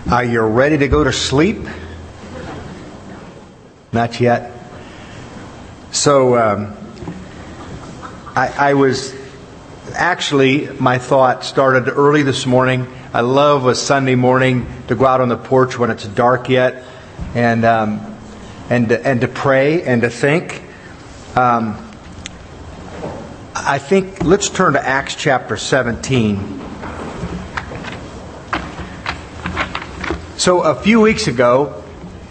Are you ready to go to sleep? Not yet. So, I was actually, my thought started early this morning. I love a Sunday morning to go out on the porch when it's dark yet, and to pray and to think. I think let's turn to Acts chapter 17. So a few weeks ago,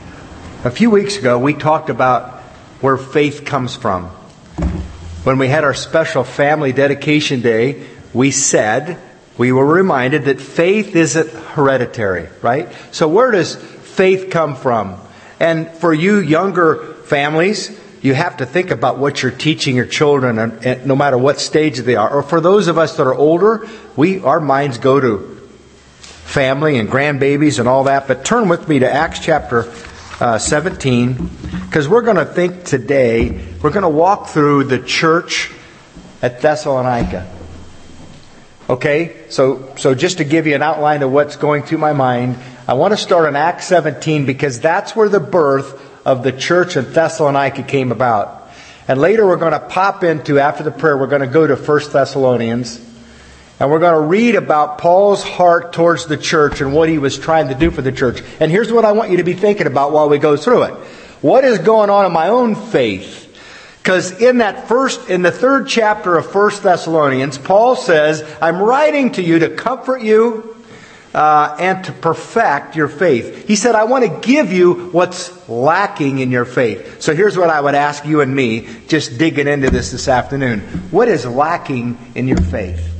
we talked about where faith comes from. When we had our special family dedication day, we were reminded that faith isn't hereditary, right? So where does faith come from? And for you younger families, you have to think about what you're teaching your children, and no matter what stage they are. Or for those of us that are older, our minds go to family and grandbabies and all that. But turn with me to Acts chapter 17, because we're going to think today, we're going to walk through the church at Thessalonica. Okay, so just to give you an outline of what's going through my mind, I want to start in Acts 17 because that's where the birth of the church in Thessalonica came about. And later we're going to pop into, after the prayer, we're going to go to 1 Thessalonians. And we're going to read about Paul's heart towards the church and what he was trying to do for the church. And here's what I want you to be thinking about while we go through it. What is going on in my own faith? Because in the third chapter of 1 Thessalonians, Paul says, I'm writing to you to comfort you and to perfect your faith. He said, I want to give you what's lacking in your faith. So here's what I would ask you and me, just digging into this afternoon. What is lacking in your faith?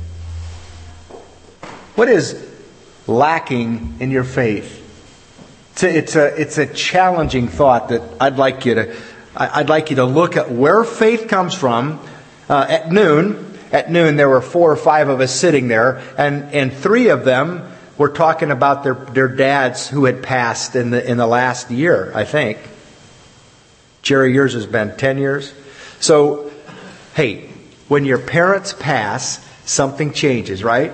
What is lacking in your faith? It's a challenging thought that I'd like you to look at where faith comes from. At noon there were 4 or 5 of us sitting there, and 3 of them were talking about their dads who had passed in the last year, I think. Jerry, yours has been 10 years. So, hey, when your parents pass, something changes, right?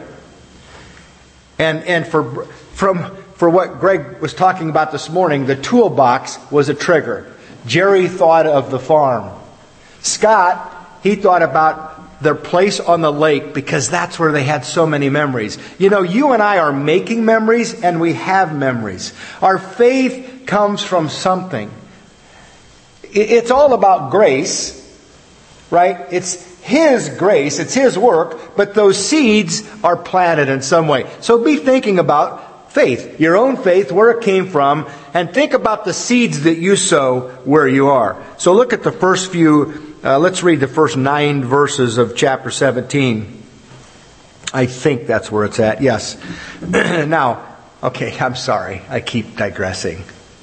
And for what Greg was talking about this morning, the toolbox was a trigger. Jerry thought of the farm. Scott, he thought about their place on the lake because that's where they had so many memories. You know, you and I are making memories and we have memories. Our faith comes from something. It's all about grace, right? It's His grace, it's His work, but those seeds are planted in some way. So be thinking about faith, your own faith, where it came from, and think about the seeds that you sow where you are. So look at the first few, let's read the first 9 verses of chapter 17. I think that's where it's at, yes. Now, okay, I'm sorry, I keep digressing.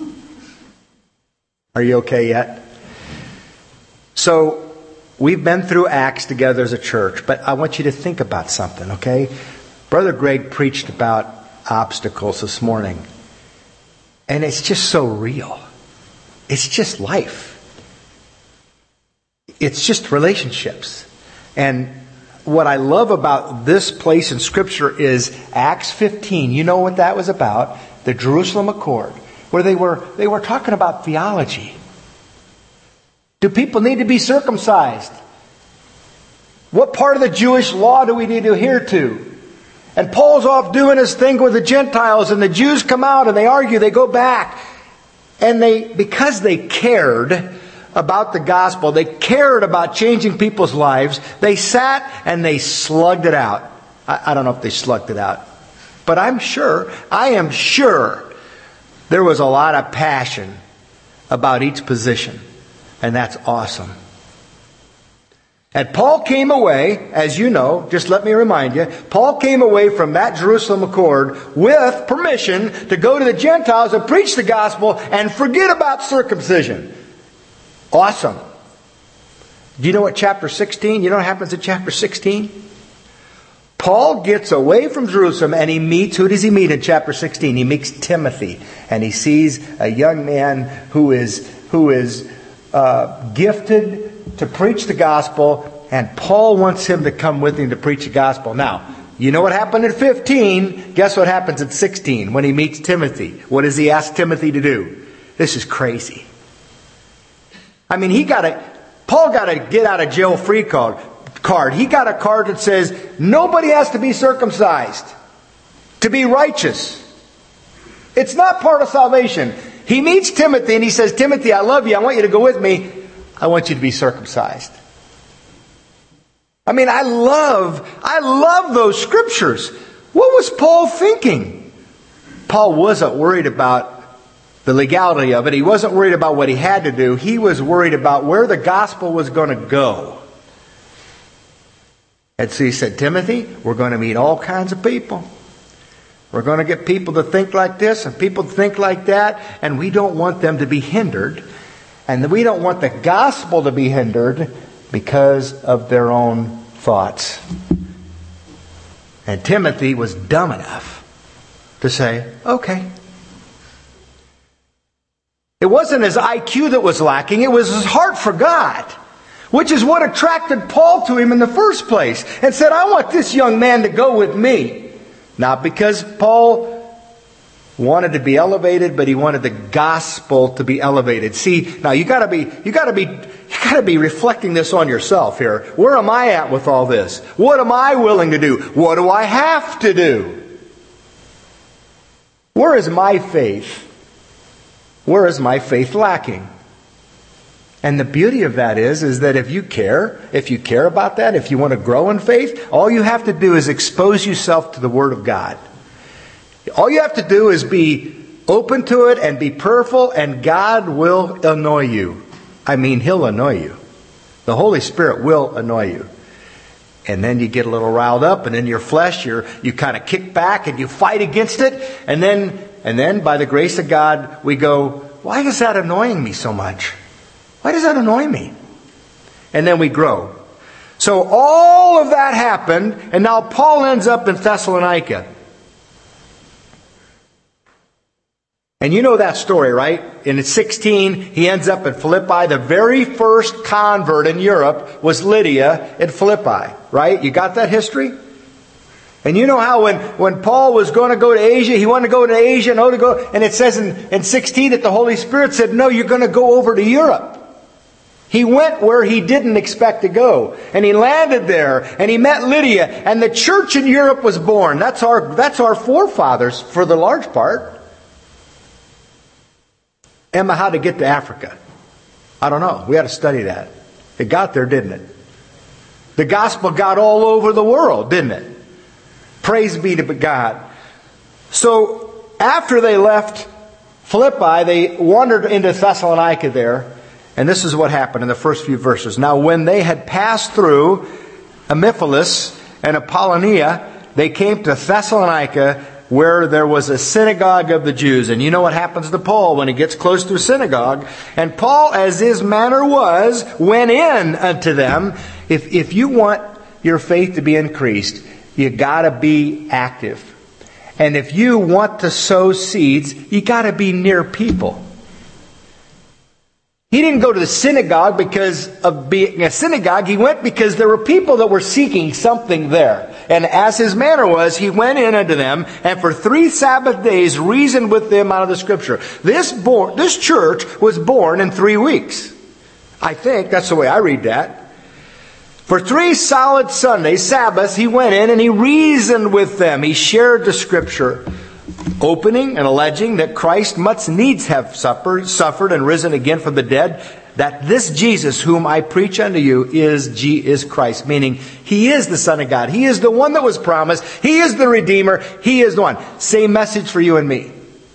Are you okay yet? So, we've been through Acts together as a church, but I want you to think about something, okay? Brother Greg preached about obstacles this morning, and it's just so real. It's just life. It's just relationships. And what I love about this place in Scripture is Acts 15. You know what that was about? The Jerusalem Accord, where they were talking about theology. Do people need to be circumcised? What part of the Jewish law do we need to adhere to? And Paul's off doing his thing with the Gentiles, and the Jews come out and they argue, they go back. And because they cared about the gospel, they cared about changing people's lives, they sat and they slugged it out. I don't know if they slugged it out, but I am sure there was a lot of passion about each position. And that's awesome. And Paul came away, as you know, just let me remind you, Paul came away from that Jerusalem Accord with permission to go to the Gentiles and preach the gospel and forget about circumcision. Awesome. Do you know what chapter 16? You know what happens in chapter 16? Paul gets away from Jerusalem and he meets, who does he meet in chapter 16? He meets Timothy. And he sees a young man who is gifted to preach the gospel, and Paul wants him to come with him to preach the gospel. Now, You know what happened at 15. Guess what happens at 16 when he meets Timothy? What does he ask Timothy to do? This is crazy. I mean, Paul got a get out of jail free card. He got a card that says nobody has to be circumcised to be righteous. It's not part of salvation. He meets Timothy and he says, Timothy, I love you. I want you to go with me. I want you to be circumcised. I mean, I love those scriptures. What was Paul thinking? Paul wasn't worried about the legality of it. He wasn't worried about what he had to do. He was worried about where the gospel was going to go. And so he said, Timothy, we're going to meet all kinds of people. We're going to get people to think like this and people to think like that. And we don't want them to be hindered. And we don't want the gospel to be hindered because of their own thoughts. And Timothy was dumb enough to say, okay. It wasn't his IQ that was lacking. It was his heart for God, which is what attracted Paul to him in the first place, and said, I want this young man to go with me. Not because Paul wanted to be elevated, but he wanted the gospel to be elevated. See, now you gotta be reflecting this on yourself here. Where am I at with all this? What am I willing to do? What do I have to do? Where is my faith? Where is my faith lacking? And the beauty of that is that if you care about that, if you want to grow in faith, all you have to do is expose yourself to the Word of God. All you have to do is be open to it and be prayerful, and God will annoy you. I mean, He'll annoy you. The Holy Spirit will annoy you. And then you get a little riled up, and in your flesh, you kind of kick back and you fight against it. And then by the grace of God, we go, why is that annoying me so much? Why does that annoy me? And then we grow. So all of that happened, and now Paul ends up in Thessalonica. And you know that story, right? In 16, he ends up in Philippi. The very first convert in Europe was Lydia at Philippi, right? You got that history? And you know how when Paul was going to go to Asia, he wanted to go to Asia and it says in 16 that the Holy Spirit said, no, you're going to go over to Europe. He went where he didn't expect to go. And he landed there and he met Lydia, and the church in Europe was born. That's our forefathers for the large part. Emma, how to get to Africa? I don't know. We had to study that. It got there, didn't it? The gospel got all over the world, didn't it? Praise be to God. So after they left Philippi, they wandered into Thessalonica there. And this is what happened in the first few verses. Now when they had passed through Amphipolis and Apollonia, they came to Thessalonica, where there was a synagogue of the Jews. And you know what happens to Paul when he gets close to a synagogue. And Paul, as his manner was, went in unto them. If you want your faith to be increased, you gotta be active. And if you want to sow seeds, you gotta be near people. He didn't go to the synagogue because of being a synagogue. He went because there were people that were seeking something there. And as his manner was, he went in unto them, and for 3 Sabbath days reasoned with them out of the Scripture. This church was born in 3 weeks. I think that's the way I read that. For 3 solid Sundays, Sabbaths, he went in and he reasoned with them. He shared the Scripture, opening and alleging that Christ must needs have suffered and risen again from the dead, that this Jesus whom I preach unto you is Christ, meaning He is the Son of God. He is the one that was promised. He is the Redeemer. He is the one. Same message for you and me.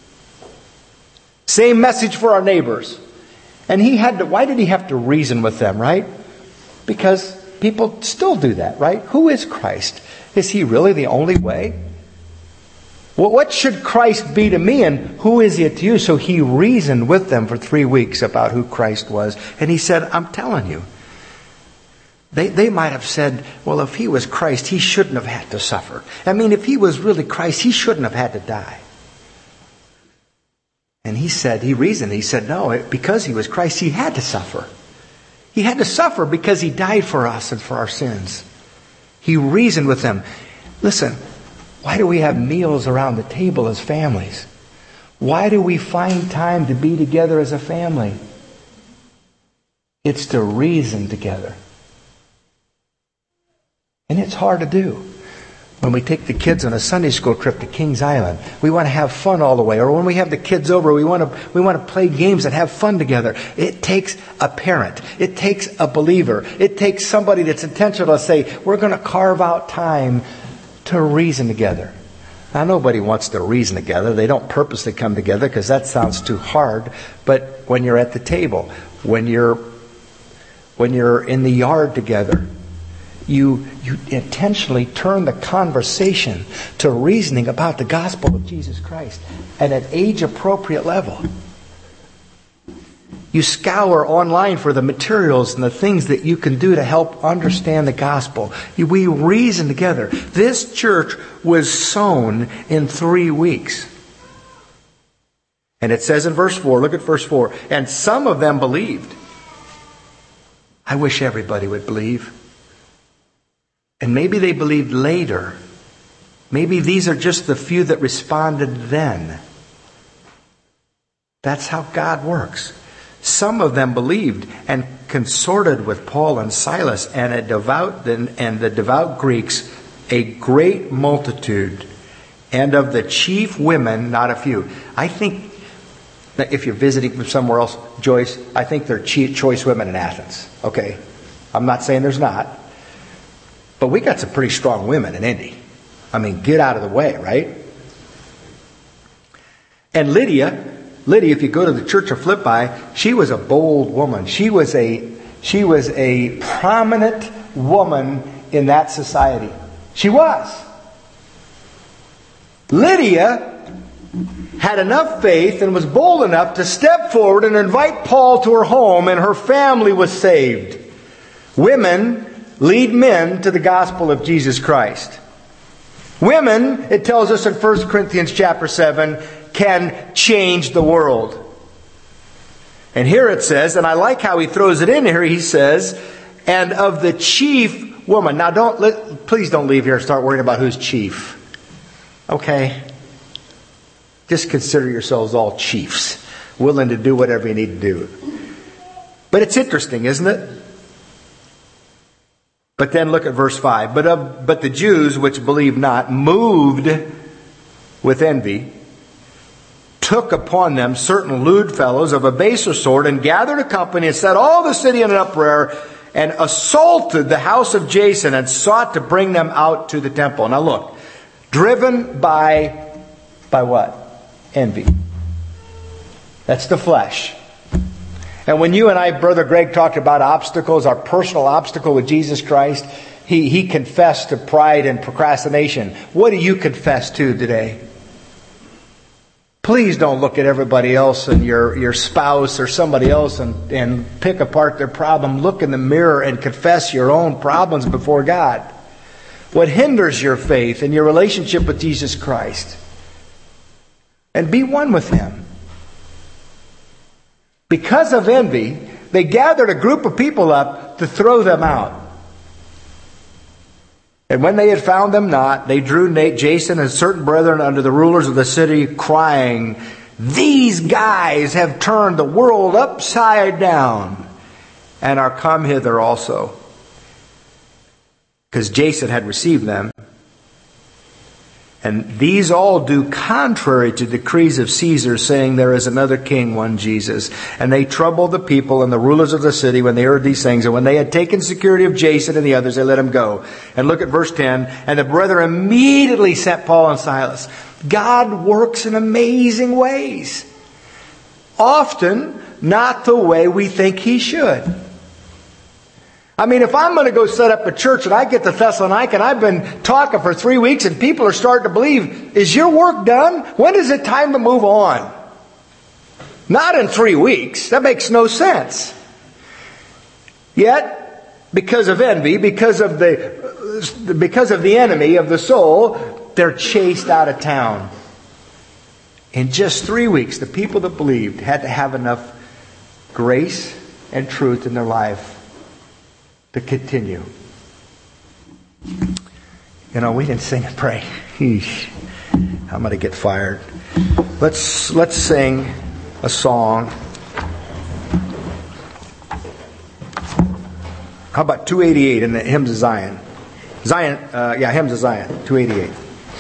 Same message for our neighbors. And why did he have to reason with them, right? Because people still do that, right? Who is Christ? Is He really the only way? Well, what should Christ be to me, and who is He to you? So he reasoned with them for 3 weeks about who Christ was. And he said, I'm telling you. They might have said, well, if He was Christ, He shouldn't have had to suffer. I mean, if He was really Christ, He shouldn't have had to die. And he said, no, because He was Christ, He had to suffer. He had to suffer because He died for us and for our sins. He reasoned with them. Listen, why do we have meals around the table as families? Why do we find time to be together as a family? It's to reason together. And it's hard to do. When we take the kids on a Sunday school trip to Kings Island, we want to have fun all the way. Or when we have the kids over, we want to play games and have fun together. It takes a parent. It takes a believer. It takes somebody that's intentional to say, we're going to carve out time to reason together. Now, nobody wants to reason together. They don't purposely come together because that sounds too hard. But when you're at the table, when you're in the yard together, you intentionally turn the conversation to reasoning about the gospel of Jesus Christ at an age-appropriate level. You scour online for the materials and the things that you can do to help understand the gospel. We reason together. This church was sown in 3 weeks. And it says in verse 4, look at verse 4, and some of them believed. I wish everybody would believe. And maybe they believed later. Maybe these are just the few that responded then. That's how God works. Some of them believed and consorted with Paul and Silas and the devout Greeks, a great multitude, and of the chief women, not a few. I think that if you're visiting from somewhere else, Joyce, I think there are choice women in Athens. Okay, I'm not saying there's not. But we got some pretty strong women in Indy. I mean, get out of the way, right? And Lydia, if you go to the church of Philippi, she was a bold woman. She was a prominent woman in that society. She was. Lydia had enough faith and was bold enough to step forward and invite Paul to her home, and her family was saved. Women lead men to the gospel of Jesus Christ. Women, it tells us in 1 Corinthians chapter 7, can change the world. And here it says, and I like how he throws it in here, he says, and of the chief woman. Now please don't leave here and start worrying about who's chief. Okay? Just consider yourselves all chiefs, willing to do whatever you need to do. But it's interesting, isn't it? But then look at verse 5. But the Jews which believed not, moved with envy, took upon them certain lewd fellows of a baser sort, and gathered a company and set all the city in an uproar, and assaulted the house of Jason, and sought to bring them out to the temple. Now look, driven by what? Envy. That's the flesh. And when you and I, Brother Greg, talked about obstacles, our personal obstacle with Jesus Christ, he confessed to pride and procrastination. What do you confess to today? Please don't look at everybody else and your spouse or somebody else and pick apart their problem. Look in the mirror and confess your own problems before God. What hinders your faith and your relationship with Jesus Christ? And be one with Him. Because of envy, they gathered a group of people up to throw them out. And when they had found them not, they drew Jason and certain brethren unto the rulers of the city, crying, "These guys have turned the world upside down, and are come hither also." Because Jason had received them. And these all do contrary to decrees of Caesar, saying there is another king, one Jesus. And they troubled the people and the rulers of the city when they heard these things. And when they had taken security of Jason and the others, they let him go. And look at verse 10. And the brethren immediately sent Paul and Silas. God works in amazing ways. Often not the way we think He should. I mean, if I'm going to go set up a church and I get to Thessalonica and I've been talking for 3 weeks and people are starting to believe, is your work done? When is it time to move on? Not in 3 weeks. That makes no sense. Yet, because of envy, because of the enemy of the soul, they're chased out of town. In just 3 weeks, the people that believed had to have enough grace and truth in their life to continue. We didn't sing and pray. Eesh. I'm going to get fired. Let's sing a song. How about 288 in the Hymns of Zion? Hymns of Zion, 288.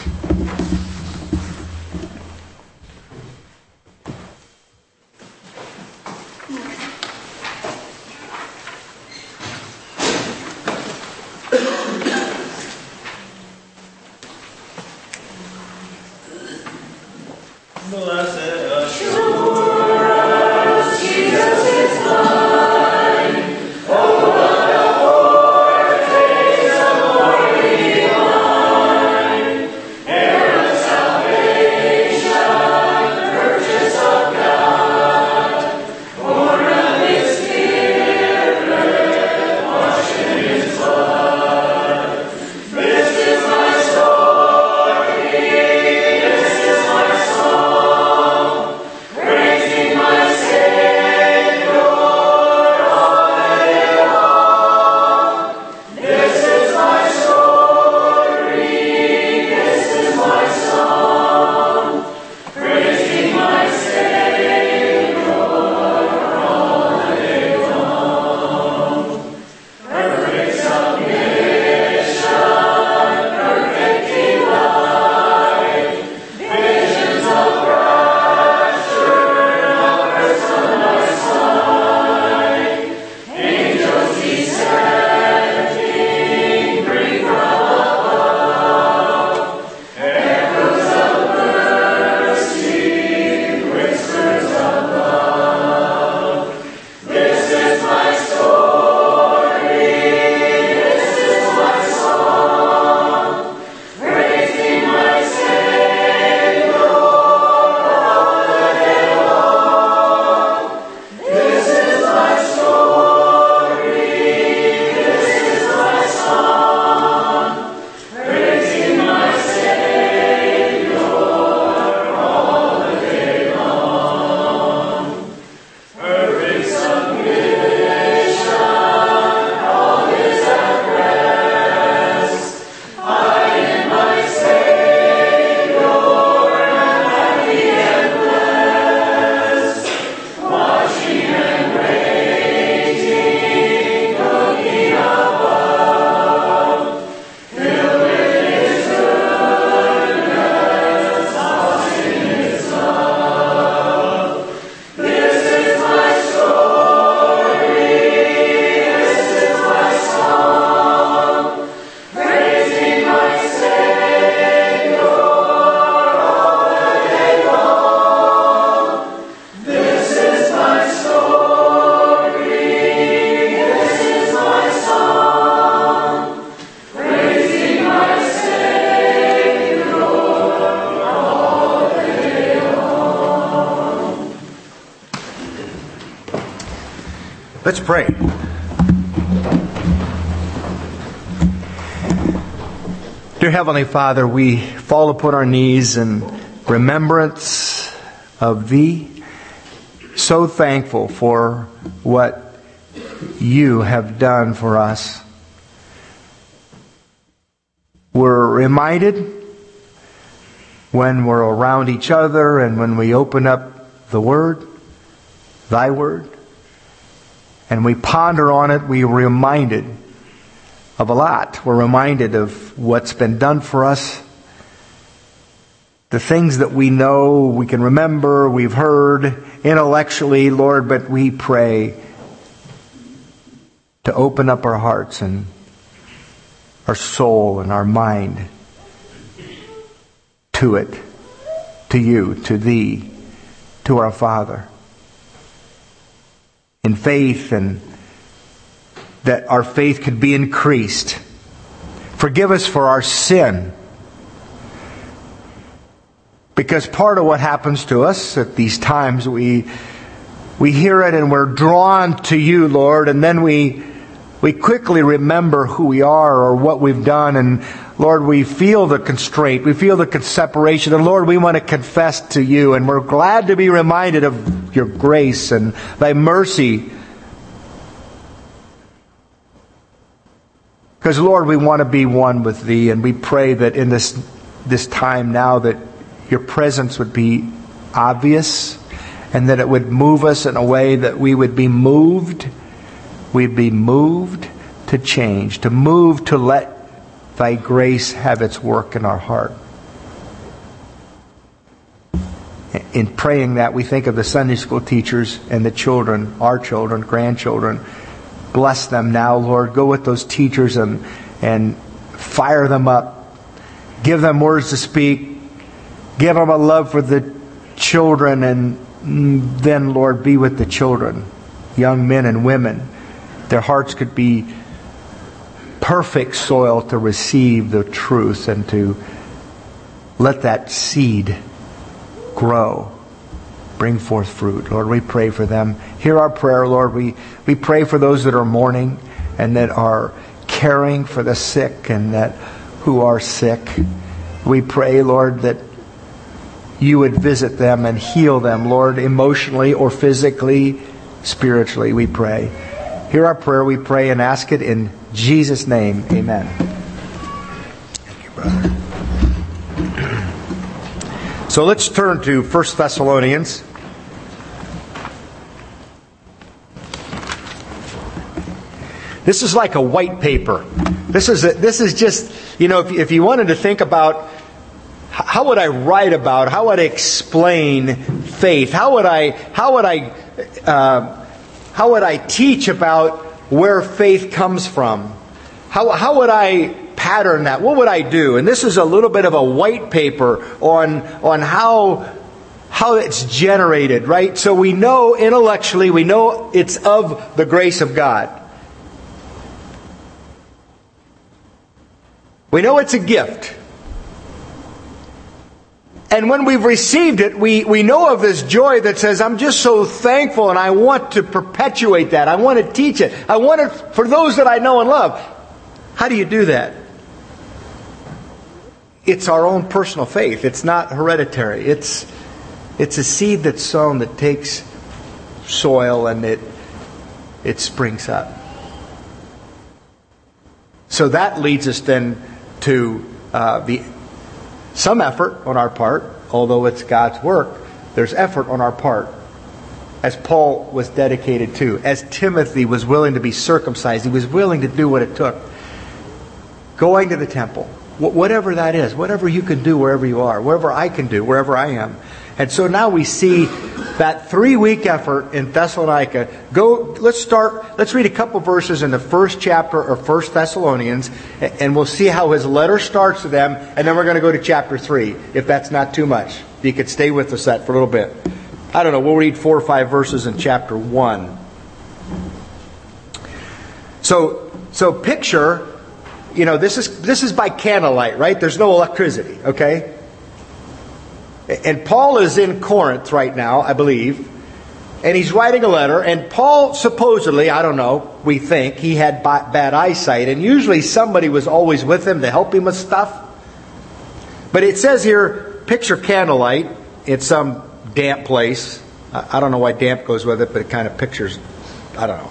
Let's pray. Dear Heavenly Father, we fall upon our knees in remembrance of Thee, so thankful for what You have done for us. We're reminded when we're around each other and when we open up the Word, Thy Word, and we ponder on it, we're reminded of a lot. We're reminded of what's been done for us, the things that we know, we can remember, we've heard intellectually, Lord, but we pray to open up our hearts and our soul and our mind to it, to You, to Thee, to our Father. In faith, and that our faith could be increased. Forgive us for our sin. Because part of what happens to us at these times, we hear it and we're drawn to You, Lord, and then we quickly remember who we are or what we've done, and Lord, we feel the constraint, we feel the separation, and Lord, we want to confess to You, and we're glad to be reminded of Your grace and Thy mercy. Because, Lord, we want to be one with Thee, and we pray that in this time now that Your presence would be obvious, and that it would move us in a way that we would be moved. We'd be moved to change, to move to let Thy grace have its work in our heart. In praying that, we think of the Sunday school teachers and the children, our children, grandchildren. Bless them now, Lord. Go with those teachers and fire them up. Give them words to speak. Give them a love for the children, and then, Lord, be with the children, young men and women. Their hearts could be perfect soil to receive the truth and to let that seed grow, bring forth fruit. Lord, we pray for them. Hear our prayer, Lord. We pray for those that are mourning and that are caring for the sick and that who are sick. We pray, Lord, that You would visit them and heal them, Lord, emotionally or physically, spiritually, we pray. Hear our prayer, we pray and ask it in Jesus' name. Amen. Thank you, brother. So let's turn to 1 Thessalonians. This is like a white paper. This is just, if you wanted to think about how would I write about, how would I explain faith? How would I teach about where faith comes from? How would I pattern that? What would I do? And this is a little bit of a white paper on how it's generated, right? So we know intellectually, we know it's of the grace of God. We know it's a gift. And when we've received it, we know of this joy that says, I'm just so thankful and I want to perpetuate that. I want to teach it. I want it for those that I know and love. How do you do that? It's our own personal faith. It's not hereditary. It's a seed that's sown that takes soil and it springs up. So that leads us then to some effort on our part, although it's God's work. There's effort on our part, as Paul was dedicated to, as Timothy was willing to be circumcised. He was willing to do what it took. Going to the temple, whatever that is, whatever you can do wherever you are, wherever I can do, wherever I am. And so now we see that 3-week effort in Thessalonica. Let's read a couple verses in the first chapter of 1 Thessalonians, and we'll see how his letter starts to them, and then we're going to go to chapter 3, if that's not too much. You could stay with us that for a little bit. I don't know, we'll read 4 or 5 verses in chapter 1. So picture, this is by candlelight, right? There's no electricity, okay? And Paul is in Corinth right now, I believe. And he's writing a letter. And Paul supposedly, I don't know, we think, he had bad eyesight. And usually somebody was always with him to help him with stuff. But it says here, picture candlelight. It's some damp place. I don't know why damp goes with it, but it kind of pictures, I don't know.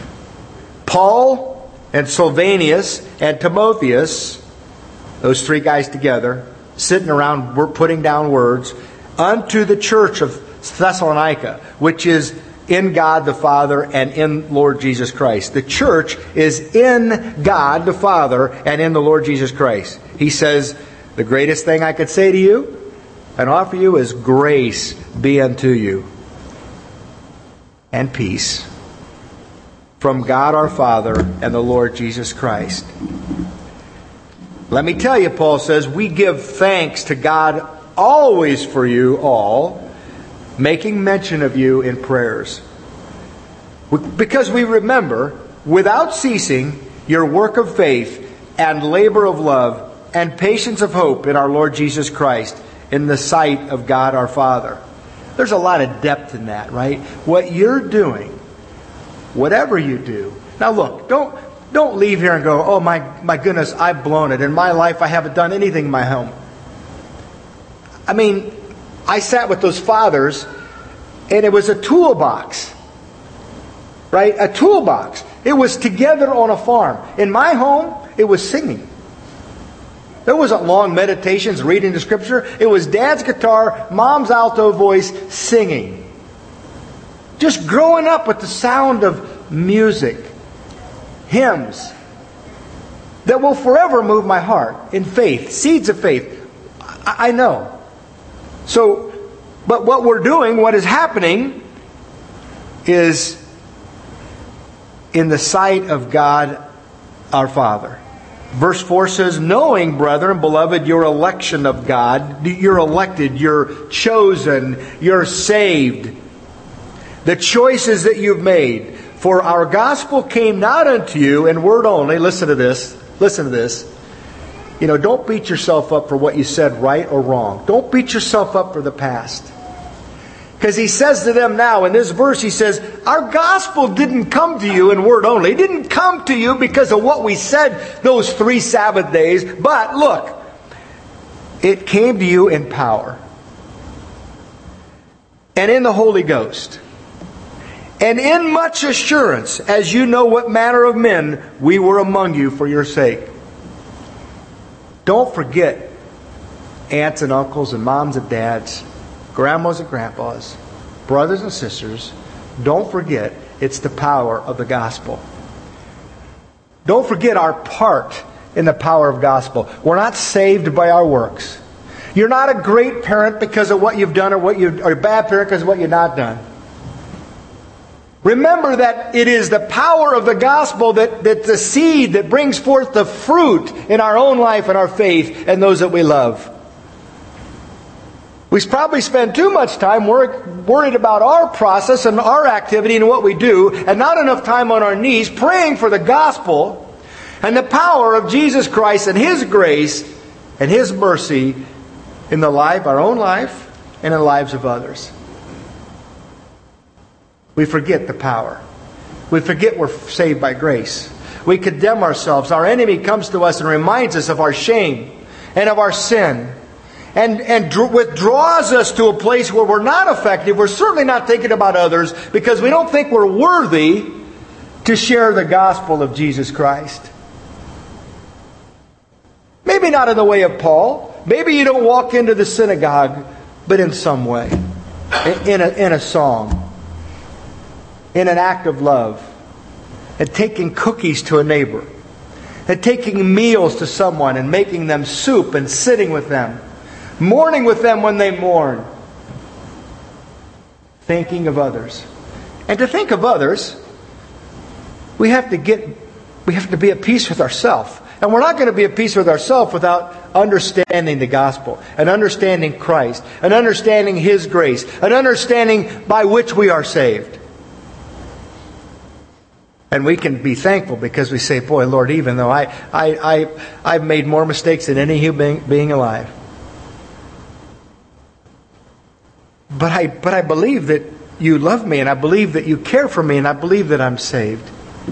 Paul and Silvanus and Timotheus, those 3 guys together, sitting around, we're putting down words, unto the church of Thessalonica, which is in God the Father and in Lord Jesus Christ. The church is in God the Father and in the Lord Jesus Christ. He says, the greatest thing I could say to you and offer you is grace be unto you and peace from God our Father and the Lord Jesus Christ. Let me tell you, Paul says, we give thanks to God always for you all, making mention of you in prayers. Because we remember, without ceasing, your work of faith and labor of love and patience of hope in our Lord Jesus Christ in the sight of God our Father. There's a lot of depth in that, right? What you're doing, whatever you do. Now look, don't leave here and go, oh my goodness, I've blown it. In my life, I haven't done anything in my home. I mean, I sat with those fathers, and it was a toolbox. Right? A toolbox. It was together on a farm. In my home, it was singing. There wasn't long meditations, reading the Scripture. It was Dad's guitar, Mom's alto voice, singing. Just growing up with the sound of music. Hymns that will forever move my heart in faith. Seeds of faith. I know. So, but what we're doing, what is happening, is in the sight of God our Father. Verse 4 says, knowing, brethren, beloved, your election of God, you're elected, you're chosen, you're saved. The choices that you've made. For our gospel came not unto you in word only. Listen to this. Listen to this. You know, don't beat yourself up for what you said right or wrong. Don't beat yourself up for the past. Because he says to them now, in this verse, he says, our gospel didn't come to you in word only. It didn't come to you because of what we said those 3 Sabbath days. But look, it came to you in power. And in the Holy Ghost. And in much assurance, as you know what manner of men we were among you for your sake. Don't forget aunts and uncles and moms and dads, grandmas and grandpas, brothers and sisters. Don't forget it's the power of the gospel. Don't forget our part in the power of gospel. We're not saved by our works. You're not a great parent because of what you've done, or a bad parent because of what you've not done. Remember that it is the power of the gospel that the seed that brings forth the fruit in our own life and our faith and those that we love. We probably spend too much time worried about our process and our activity and what we do, and not enough time on our knees praying for the gospel and the power of Jesus Christ and His grace and His mercy in the life, our own life, and in the lives of others. We forget the power. We forget we're saved by grace. We condemn ourselves. Our enemy comes to us and reminds us of our shame and of our sin. And withdraws us to a place where we're not effective. We're certainly not thinking about others because we don't think we're worthy to share the gospel of Jesus Christ. Maybe not in the way of Paul. Maybe you don't walk into the synagogue, but in some way. In a song. In an act of love. And taking cookies to a neighbor. And taking meals to someone and making them soup and sitting with them. Mourning with them when they mourn. Thinking of others. And to think of others, we have to be at peace with ourselves. And we're not going to be at peace with ourselves without understanding the gospel. And understanding Christ. And understanding His grace. And understanding by which we are saved. And we can be thankful because we say, boy, Lord, even though I've made more mistakes than any human being alive. But I believe that you love me, and I believe that you care for me, and I believe that I'm saved.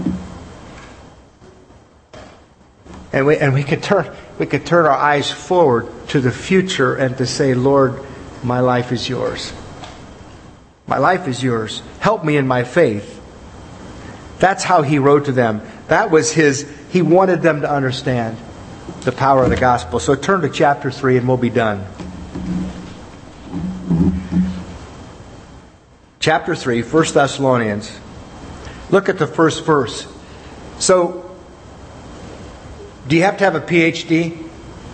And we could turn our eyes forward to the future and to say, Lord, my life is yours. My life is yours. Help me in my faith. That's how he wrote to them. That was he wanted them to understand the power of the gospel. So turn to chapter 3 and we'll be done. Chapter 3, 1 Thessalonians. Look at the first verse. So, do you have to have a PhD?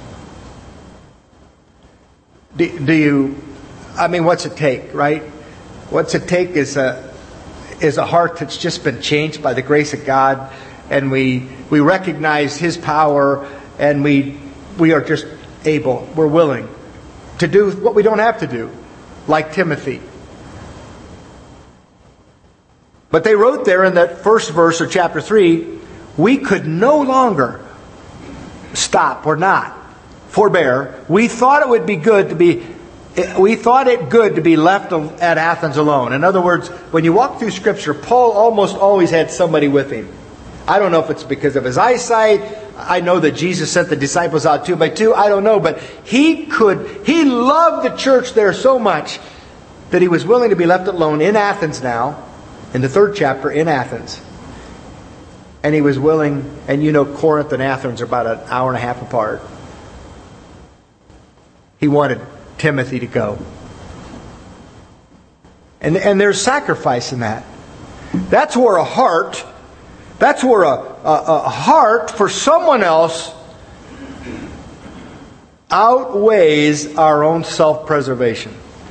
Do you, what's it take, right? What's it take is a heart that's just been changed by the grace of God, and we recognize His power, and we are just able, we're willing to do what we don't have to do, like Timothy. But they wrote there in that first verse of chapter 3, we could no longer stop or not forbear. We thought it good to be left at Athens alone. In other words, when you walk through Scripture, Paul almost always had somebody with him. I don't know if it's because of his eyesight. I know that Jesus sent the disciples out 2 by 2. I don't know, but he loved the church there so much that he was willing to be left alone in Athens now. In the 3rd chapter, in Athens. And he was willing, and you know Corinth and Athens are about an hour and a half apart. He wanted Timothy to go. And there's sacrifice in that. That's where a heart for someone else outweighs our own self-preservation.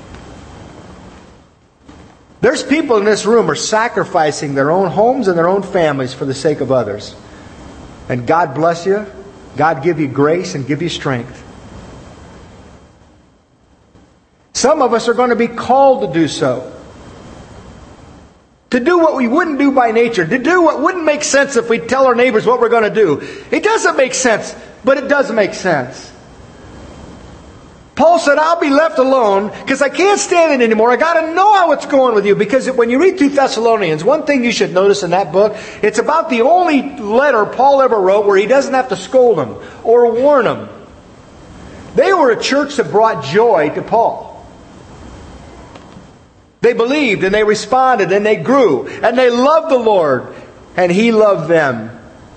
There's people in this room who are sacrificing their own homes and their own families for the sake of others. And God bless you. God give you grace and give you strength. Some of us are going to be called to do so. To do what we wouldn't do by nature. To do what wouldn't make sense if we tell our neighbors what we're going to do. It doesn't make sense, but it does make sense. Paul said, I'll be left alone because I can't stand it anymore. I got to know how it's going with you. Because when you read through Thessalonians, one thing you should notice in that book, it's about the only letter Paul ever wrote where he doesn't have to scold them or warn them. They were a church that brought joy to Paul. They believed and they responded and they grew and they loved the Lord and He loved them.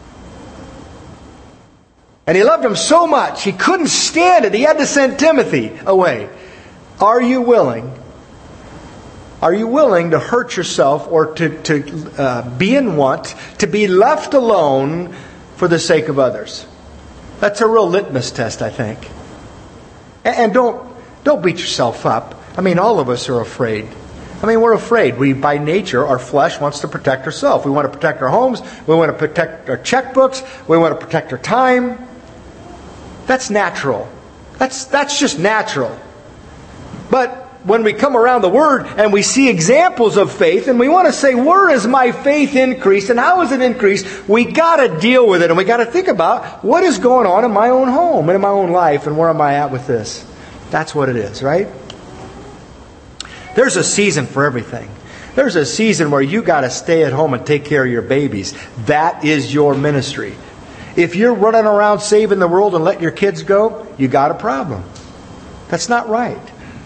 And He loved them so much, He couldn't stand it. He had to send Timothy away. Are you willing? Are you willing to hurt yourself or to be in want, to be left alone for the sake of others? That's a real litmus test, I think. And don't beat yourself up. I mean, all of us are afraid. I mean, we're afraid. We, by nature, our flesh wants to protect herself. We want to protect our homes. We want to protect our checkbooks. We want to protect our time. That's natural. That's just natural. But when we come around the Word and we see examples of faith and we want to say, where is my faith increased and how is it increased? We got to deal with it and we got to think about what is going on in my own home and in my own life and where am I at with this? That's what it is, right? There's a season for everything. There's a season where you got to stay at home and take care of your babies. That is your ministry. If you're running around saving the world and letting your kids go, you got a problem. That's not right.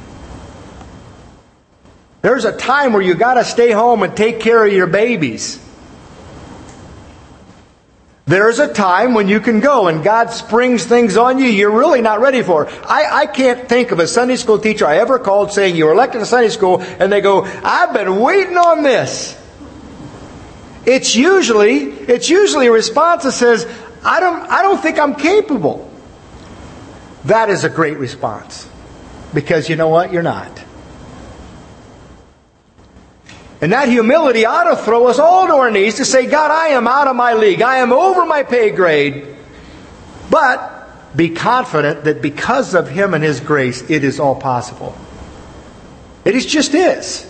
There's a time where you got to stay home and take care of your babies. There's a time when you can go and God springs things on you you're really not ready for. I can't think of a Sunday school teacher I ever called saying you were elected to Sunday school and they go, I've been waiting on this. It's usually a response that says, I don't think I'm capable. That is a great response. Because you know what? You're not. And that humility ought to throw us all to our knees to say, God, I am out of my league. I am over my pay grade. But be confident that because of Him and His grace, it is all possible. It just is.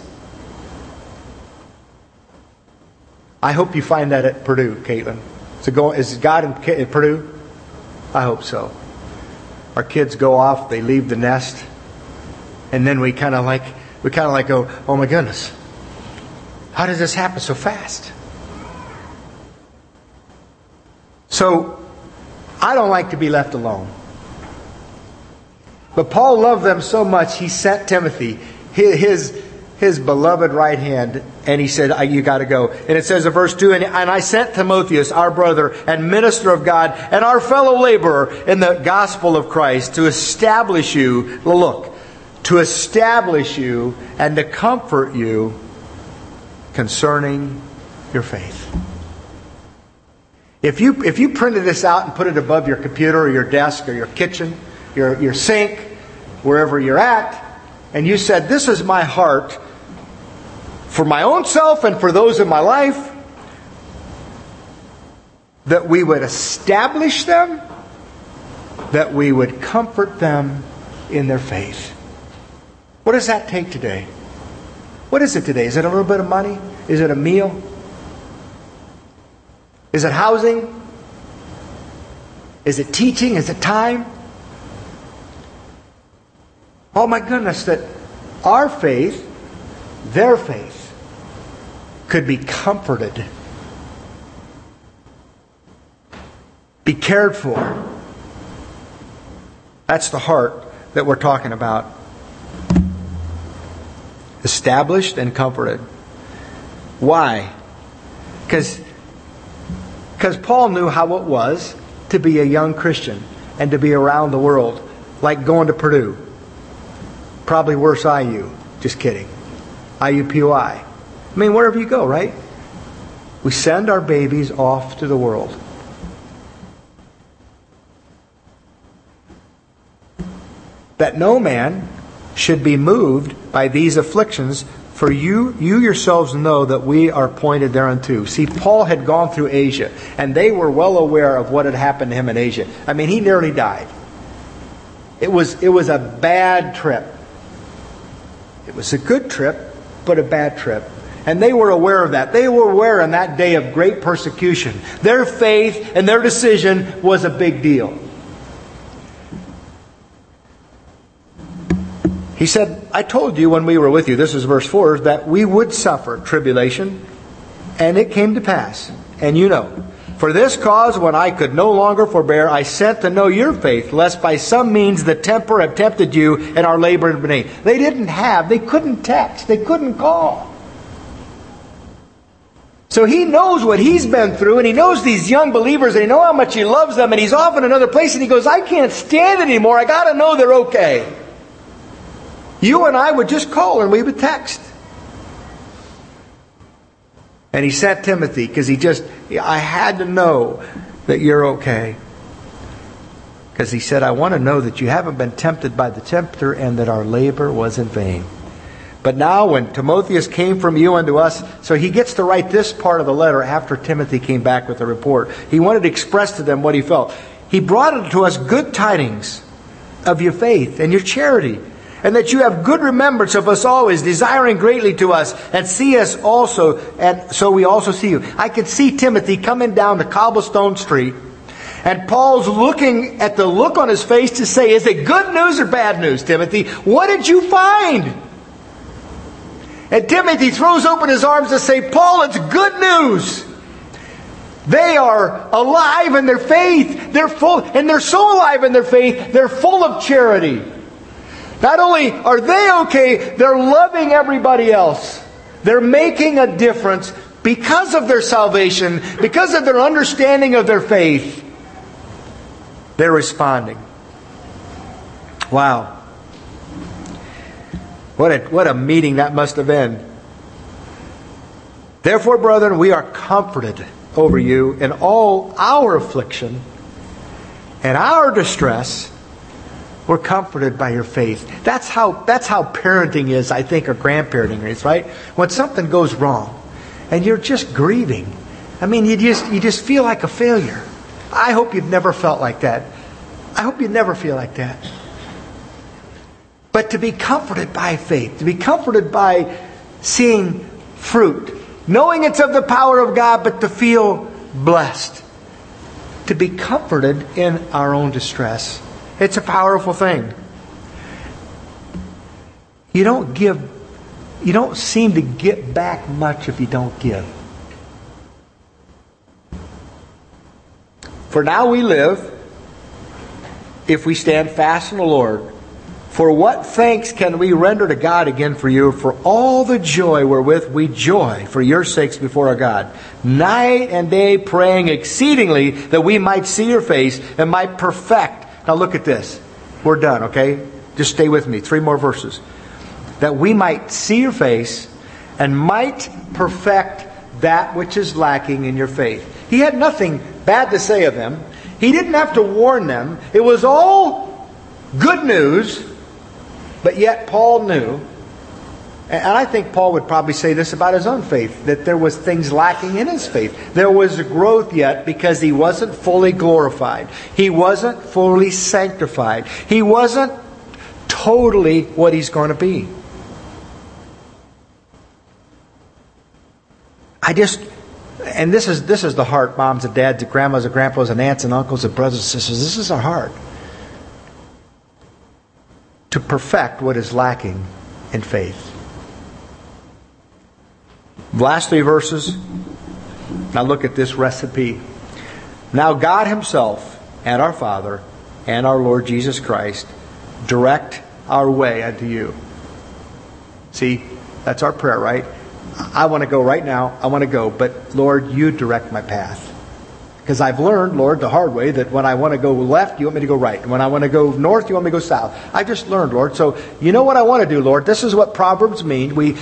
I hope you find that at Purdue, Caitlin. Is God in Purdue? I hope so. Our kids go off, they leave the nest, and then we kind of like go, oh my goodness, how does this happen so fast? So, I don't like to be left alone. But Paul loved them so much, he sent Timothy, his beloved right hand, and he said, you got to go. And it says in verse 2, and I sent Timotheus, our brother and minister of God, and our fellow laborer in the gospel of Christ, to establish you, to establish you and to comfort you concerning your faith. If you printed this out and put it above your computer or your desk or your kitchen, your sink, wherever you're at, and you said, this is my heart for my own self and for those in my life, that we would establish them, that we would comfort them in their faith. What does that take today? What is it today? Is it a little bit of money? Is it a meal? Is it housing? Is it teaching? Is it time? Oh my goodness, that our faith, their faith, could be comforted, be cared for. That's the heart that we're talking about. Established and comforted. Why? Because Because Paul knew how it was to be a young Christian and to be around the world, like going to Purdue. Probably worse IU. Just kidding. IUPUI. I mean, wherever you go, right? We send our babies off to the world. That no man should be moved by these afflictions, for you yourselves know that we are appointed thereunto. See, Paul had gone through Asia, and they were well aware of what had happened to him in Asia. I mean, he nearly died. It was a bad trip. It was a good trip, but a bad trip. And they were aware of that. They were aware on that day of great persecution. Their faith and their decision was a big deal. He said, I told you when we were with you, this is verse 4, that we would suffer tribulation, and it came to pass. And you know, for this cause, when I could no longer forbear, I sent to know your faith, lest by some means the temper have tempted you and our labor in vain. They couldn't text, they couldn't call. So he knows what he's been through, and he knows these young believers, and he knows how much he loves them, and he's off in another place, and he goes, I can't stand it anymore. I got to know they're okay. You and I would just call and we would text. And he sent Timothy because I had to know that you're okay. Because he said, I want to know that you haven't been tempted by the tempter and that our labor was in vain. But now when Timotheus came from you unto us, so he gets to write this part of the letter after Timothy came back with the report. He wanted to express to them what he felt. He brought it to us good tidings of your faith and your charity, and that you have good remembrance of us always, desiring greatly to us, and see us also, and so we also see you. I could see Timothy coming down the cobblestone street, and Paul's looking at the look on his face to say, is it good news or bad news, Timothy? What did you find? And Timothy throws open his arms to say, Paul, it's good news. They are alive in their faith. They're so alive in their faith, they're full of charity. Not only are they okay, they're loving everybody else. They're making a difference because of their salvation, because of their understanding of their faith. They're responding. Wow. What a meeting that must have been. Therefore, brethren, we are comforted over you in all our affliction and our distress. We're comforted by your faith. That's how parenting is, I think, or grandparenting is, right? When something goes wrong and you're just grieving. I mean, you just feel like a failure. I hope you've never felt like that. I hope you never feel like that. But to be comforted by faith, to be comforted by seeing fruit, knowing it's of the power of God, but to feel blessed, to be comforted in our own distress. It's a powerful thing. You don't seem to get back much if you don't give. For now we live, if we stand fast in the Lord. For what thanks can we render to God again for you, for all the joy wherewith we joy for your sakes before our God, night and day praying exceedingly that we might see your face and might perfect. Now look at this. We're done, okay? Just stay with me. 3 more verses. That we might see your face and might perfect that which is lacking in your faith. He had nothing bad to say of them. He didn't have to warn them. It was all good news. But yet Paul knew, and I think Paul would probably say this about his own faith, that there was things lacking in his faith. There was growth yet because he wasn't fully glorified. He wasn't fully sanctified. He wasn't totally what he's going to be. And this is the heart, moms and dads and grandmas and grandpas and aunts and uncles and brothers and sisters. This is our heart. To perfect what is lacking in faith. Last 3 verses. Now look at this recipe. Now God Himself and our Father and our Lord Jesus Christ direct our way unto you. See, that's our prayer, right? I want to go right now. I want to go. But Lord, you direct my path. Because I've learned, Lord, the hard way, that when I want to go left, you want me to go right. And when I want to go north, you want me to go south. I just learned, Lord. So you know what I want to do, Lord. This is what Proverbs mean. We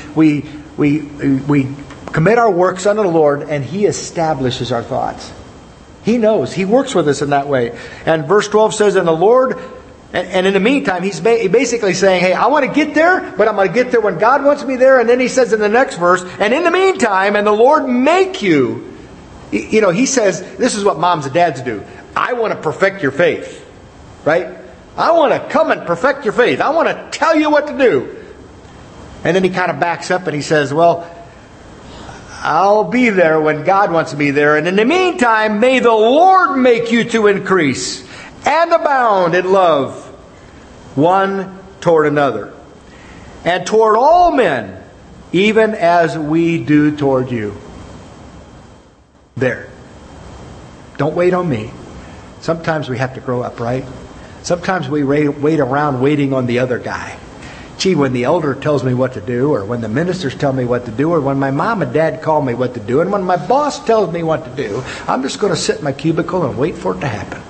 commit our works unto the Lord, and He establishes our thoughts. He knows. He works with us in that way. And verse 12 says, and the Lord, and in the meantime, He's basically saying, hey, I want to get there, but I'm going to get there when God wants me there. And then He says in the next verse, and in the meantime, and the Lord make you. You know, He says, this is what moms and dads do. I want to perfect your faith. Right? I want to come and perfect your faith. I want to tell you what to do. And then He kind of backs up and He says, well, I'll be there when God wants to be there. And in the meantime, may the Lord make you to increase and abound in love one toward another, and toward all men, even as we do toward you. There. Don't wait on me. Sometimes we have to grow up, right? Sometimes we wait around waiting on the other guy. Gee, when the elder tells me what to do, or when the ministers tell me what to do, or when my mom and dad call me what to do, and when my boss tells me what to do, I'm just going to sit in my cubicle and wait for it to happen.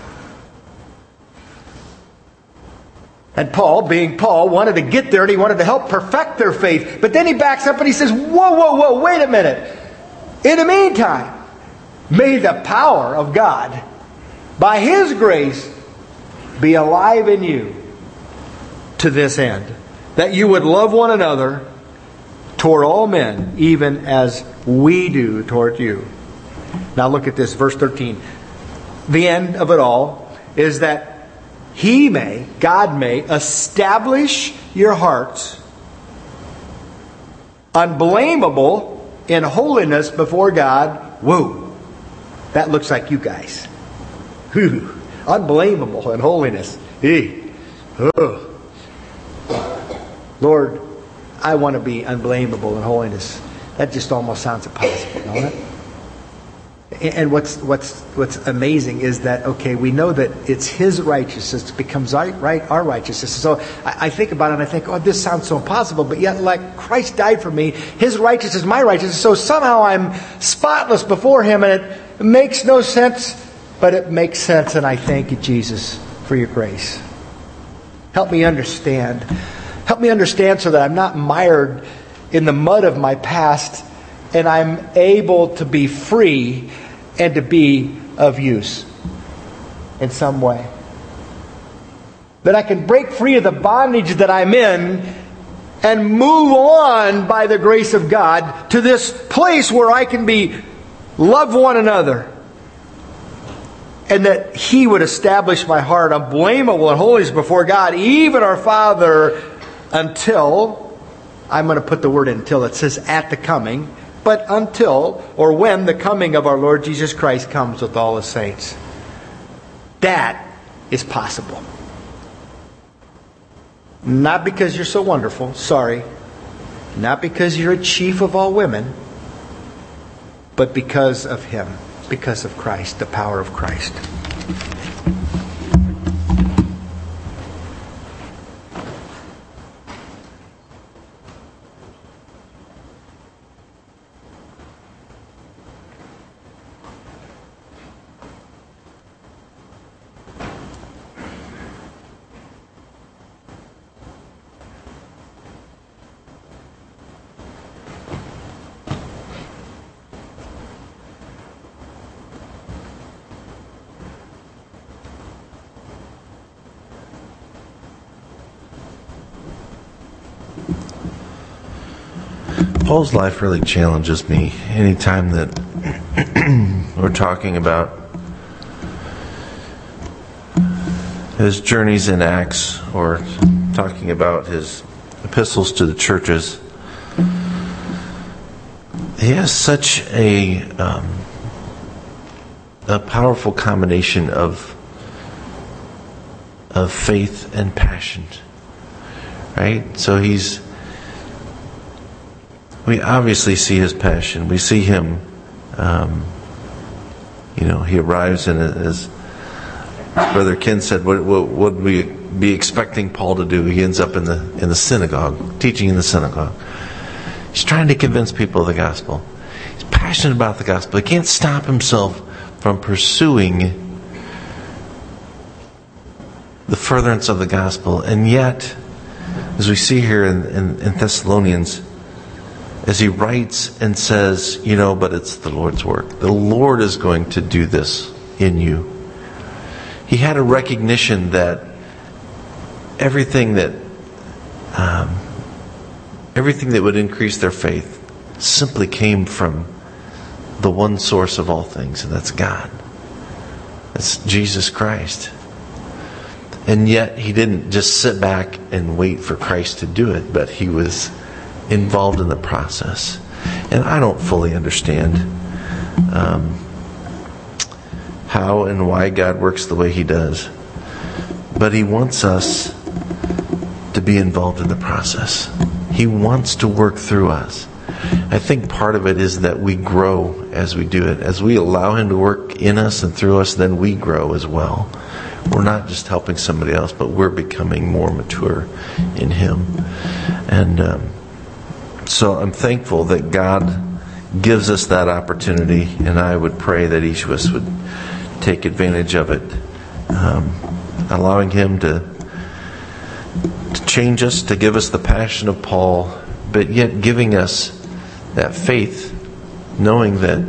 And Paul, being Paul, wanted to get there and he wanted to help perfect their faith. But then he backs up and he says, whoa, wait a minute. In the meantime, may the power of God, by His grace, be alive in you to this end, that you would love one another toward all men, even as we do toward you. Now look at this, verse 13. The end of it all is that God may establish your hearts unblameable in holiness before God. Whoa, that looks like you guys. Whew. Unblameable in holiness. Oh. Lord, I want to be unblameable in holiness. That just almost sounds impossible, don't it? And what's amazing is that, okay, we know that it's His righteousness that becomes our righteousness. So I think about it and I think, oh, this sounds so impossible. But yet, like Christ died for me, His righteousness is my righteousness. So somehow I'm spotless before Him, and it makes no sense, but it makes sense. And I thank you, Jesus, for your grace. Help me understand. Help me understand so that I'm not mired in the mud of my past, and I'm able to be free and to be of use in some way. That I can break free of the bondage that I'm in and move on by the grace of God to this place where I can love one another. And that He would establish my heart unblameable in holiness before God, even our Father, until, I'm going to put the word until, it says at the coming, but until or when the coming of our Lord Jesus Christ comes with all His saints. That is possible. Not because you're so wonderful, sorry. Not because you're a chief of all women, but because of Him, because of Christ, the power of Christ. Paul's life really challenges me anytime that we're talking about his journeys in Acts or talking about his epistles to the churches. He has such a powerful combination of faith and passion, right? So we obviously see his passion. We see him, he arrives in it, as Brother Ken said, what would we be expecting Paul to do? He ends up in the synagogue, teaching in the synagogue. He's trying to convince people of the gospel. He's passionate about the gospel. He can't stop himself from pursuing the furtherance of the gospel. And yet, as we see here in Thessalonians, as he writes and says, but it's the Lord's work. The Lord is going to do this in you. He had a recognition that everything that would increase their faith simply came from the one source of all things, and that's God. That's Jesus Christ. And yet he didn't just sit back and wait for Christ to do it, but he was involved in the process. And I don't fully understand how and why God works the way he does. But he wants us to be involved in the process. He wants to work through us. I think part of it is that we grow as we do it. As we allow him to work in us and through us, then we grow as well. We're not just helping somebody else, but we're becoming more mature in him. And so I'm thankful that God gives us that opportunity, and I would pray that each of us would take advantage of it, allowing him to change us, to give us the passion of Paul, but yet giving us that faith, knowing that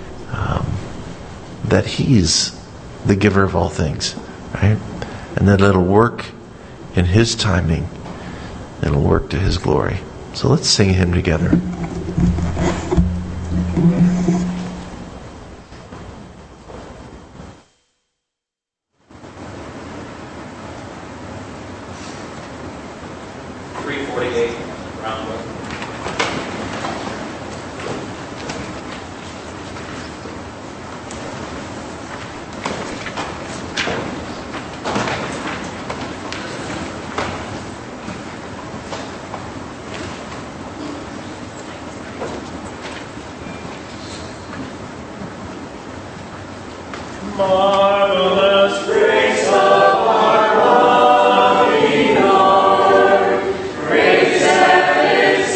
that he's the giver of all things, right? And that it'll work in his timing. It'll work to his glory. So let's sing him together. Marvelous grace of our loving Lord, grace that is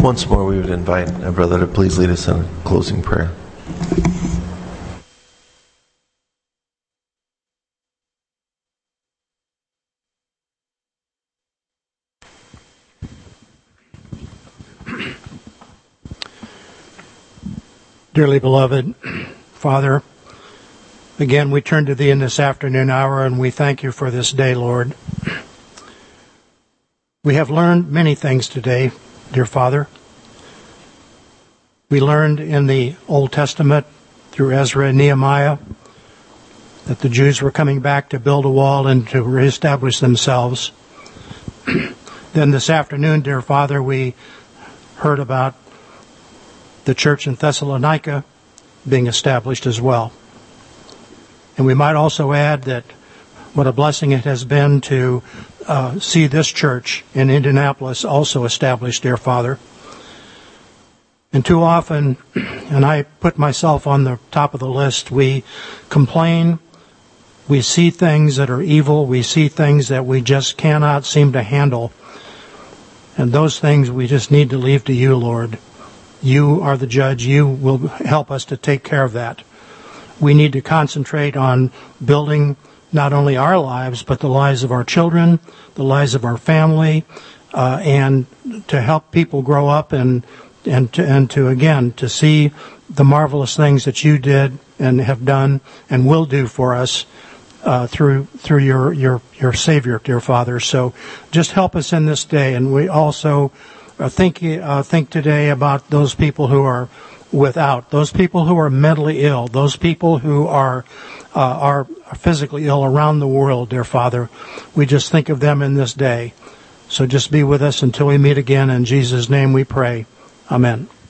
Once more, we would invite our brother to please lead us in a closing prayer. Dearly beloved Father, again we turn to Thee in this afternoon hour, and we thank You for this day, Lord. We have learned many things today, dear Father. We learned in the Old Testament through Ezra and Nehemiah that the Jews were coming back to build a wall and to reestablish themselves. Then this afternoon, dear Father, we heard about the church in Thessalonica being established as well. And we might also add that what a blessing it has been to see this church in Indianapolis also established, dear Father. And too often, and I put myself on the top of the list, we complain, we see things that are evil, we see things that we just cannot seem to handle. And those things we just need to leave to You, Lord. You are the judge. You will help us to take care of that. We need to concentrate on building not only our lives, but the lives of our children, the lives of our family, and to help people grow up and to see the marvelous things that You did and have done and will do for us through your Savior, dear Father. So just help us in this day. And we also think today about those people who are without, those people who are mentally ill, those people who are physically ill around the world, dear Father. We just think of them in this day. So just be with us until we meet again. In Jesus' name we pray. Amen.